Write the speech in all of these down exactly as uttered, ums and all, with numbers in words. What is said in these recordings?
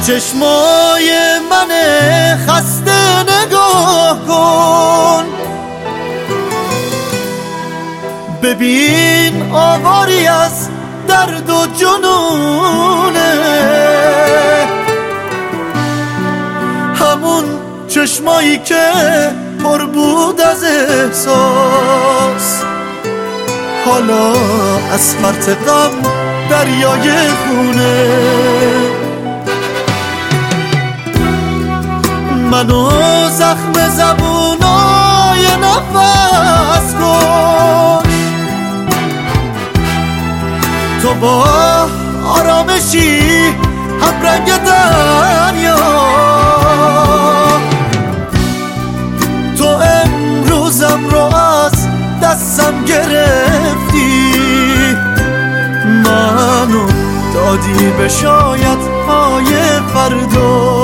چشمای من خسته نگاه کن، ببین آواری از درد و جنونه، همون چشمایی که پر بود از احساس، حالا از فرط غم دریای خونه. منو زخم زبونای نفس کش، تو با آرامشی هم رنگ دریا، تو امروزم رو از دستم گرفتی، منو دادی به شاید های فردا.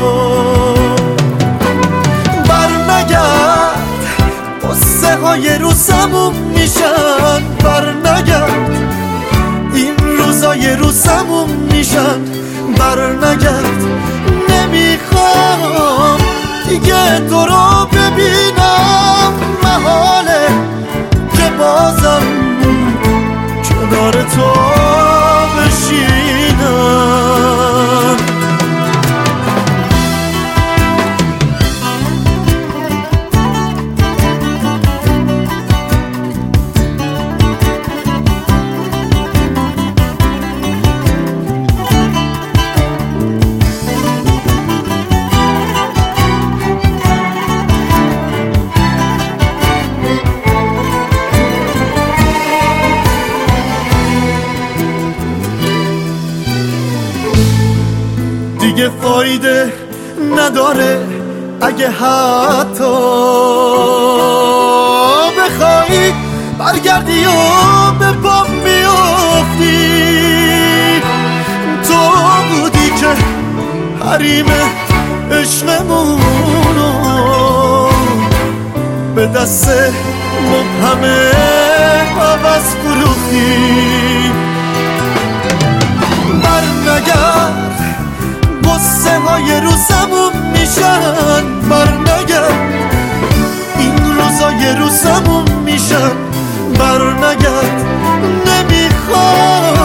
قصه های رو سموم میشن، برنگرد این روزای رو سموم میشن، برنگرد نمیخوام دیگه تو رو ببینم، محاله که بازم کنار تو بشینم. دیگه فایده نداره اگه حتی بخوای برگردی و به پام بیافتی، تو بودی که حریم عشقمونو به دست مبهم عوض فروختی. برنگرد قصه های رو سموم میشن، برنگرد این روزای رو سموم میشن، برنگرد نمیخوام